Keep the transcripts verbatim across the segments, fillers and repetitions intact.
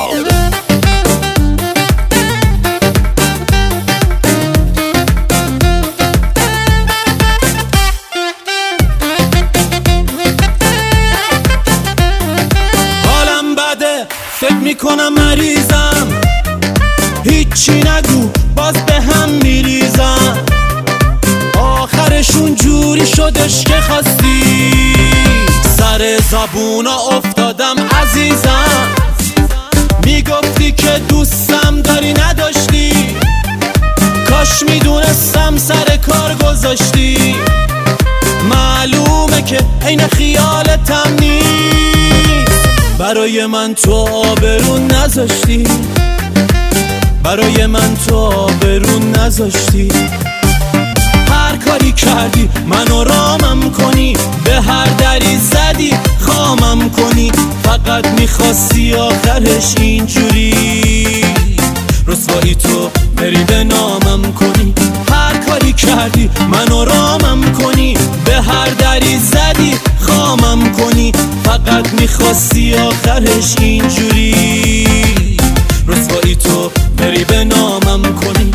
حالم بده، فکر میکنم مریضم، هیچی نگو باز به هم میریزم. آخرشون جوری شدش که خواستی، سر زبونا افتادم عزیزم. میگفتی که دوستم داری نداشتی، کاش میدونستم سر کار گذاشتی. معلومه که عین خیالتم نیست، برای من تو آبرون نذاشتی، برای من تو آبرون نذاشتی. هر کاری کردی منو رامم کنی، به هر دری زدی خامم کنی. فقط میخواستی آخرش اینجوری رسوایی تو بری به نامم کنی. هر کاری کردی منو رامم کنی، به هر دری زدی خامم کنی. فقط میخواستی آخرش اینجوری رسوایی تو بری به نامم کنی.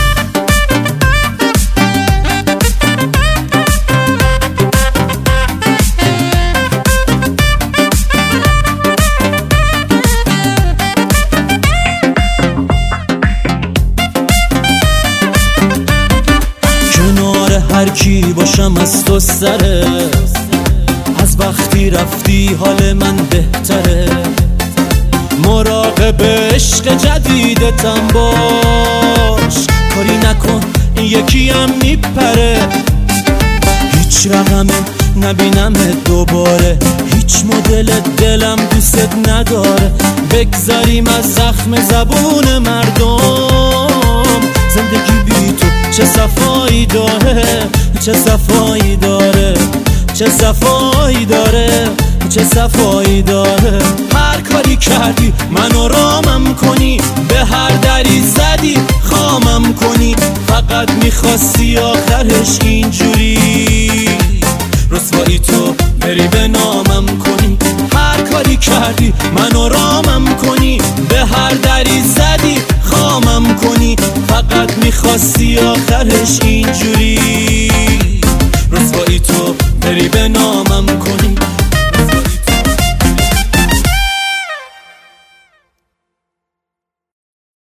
هر کی باشم از تو سره، از وقتی رفتی حال من بهتره. مراقب عشق جدیدتم باش، کاری نکن این یکی هم میپره. هیچ رقمه نبینم دوباره، هیچ مدل دلم دوست نداره. بگذاریم از زخم زبون مردم، زندگی بی تو چه صفایی داره، چه صفایی داره، چه صفایی داره، چه صفایی داره. هر کاری کردی منو رامم کنی، به هر دری زدی خامم کنی. فقط میخواستی آخرش اینجوری رسوایی تو بری به نامم کنی. هر کاری کردی منو رامم کنی، به هر دری زدی خامم کنی. فقط میخواستی آخرش این